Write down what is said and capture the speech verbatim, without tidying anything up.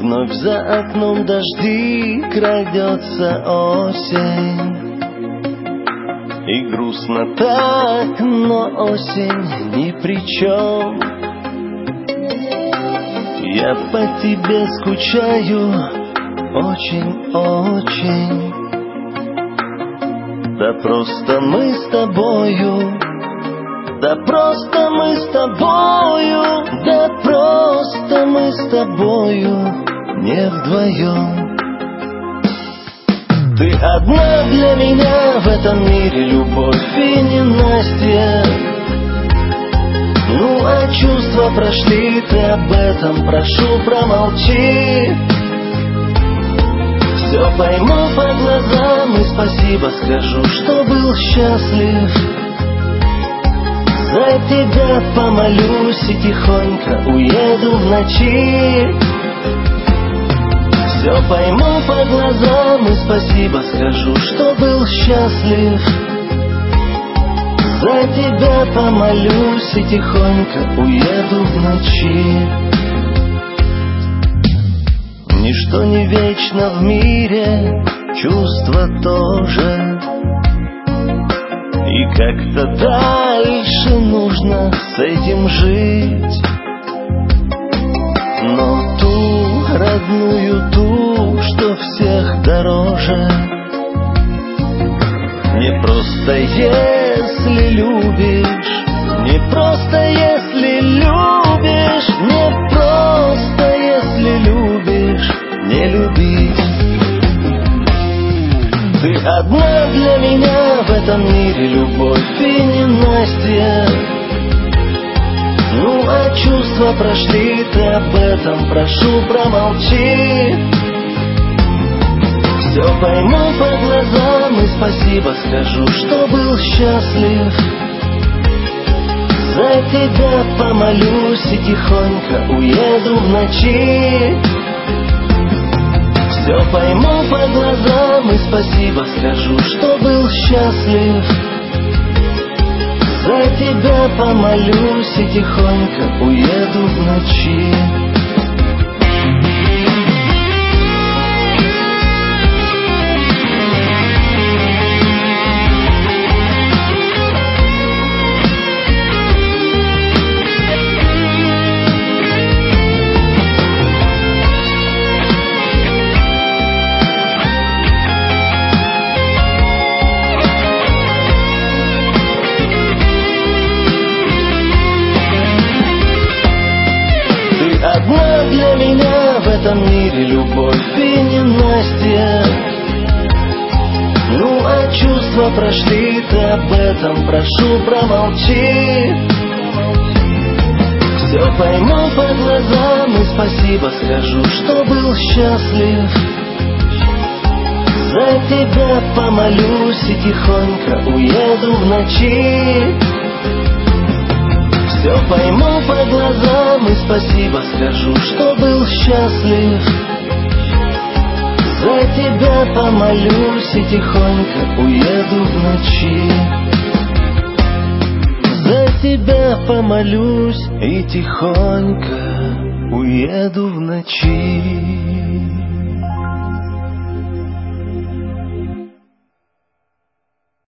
Вновь за окном дожди, крадется осень. И грустно так, но осень ни при чем. Я по тебе скучаю очень-очень. Да просто мы с тобою, да просто мы с тобою, да просто мы с тобою не вдвоем. Ты одна для меня в этом мире, любовь и ненастье. Ну а чувства прошли, ты об этом прошу промолчи. Все пойму по глазам и спасибо скажу, что был счастлив. За тебя помолюсь и тихонько уеду в ночи. Все пойму по глазам и спасибо скажу, что был счастлив. За тебя помолюсь и тихонько уеду в ночи. Ничто не вечно в мире, чувства тоже. И как-то дальше нужно с этим жить. Но ту родную, ту, что всех дороже, не просто если любишь, не просто если любишь, не просто если любишь, не любить. Ты одна для меня в этом мире, любовь и ненастье. Ну а чувства прошли, ты об этом прошу промолчи. Все пойму по глазам и спасибо скажу, что был счастлив. За тебя помолюсь и тихонько уеду в ночи. Все пойму по глазам и спасибо скажу, что был счастлив. За тебя помолюсь и тихонько уеду в ночи. Одна для меня в этом мире, любовь и ненастье. Ну а чувства прошли, ты об этом прошу промолчи. Все пойму по глазам и спасибо скажу, что был счастлив. За тебя помолюсь и тихонько уеду в ночи. Все пойму по глазам и спасибо скажу, что был счастлив. За тебя помолюсь и тихонько уеду в ночи. За тебя помолюсь и тихонько уеду в ночи.